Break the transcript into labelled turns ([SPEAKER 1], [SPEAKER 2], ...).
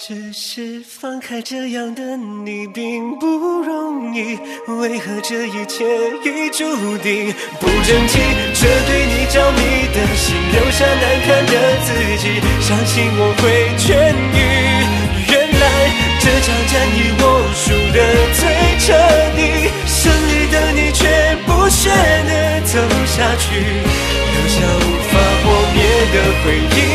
[SPEAKER 1] 只是放开这样的你并不容易，为何这一切已注定不争气？这对你着迷的心留下难看的自己，相信我会痊愈。原来这场战役我输得最彻底，胜利的你却不屑地走下去，留下无法磨灭的回忆。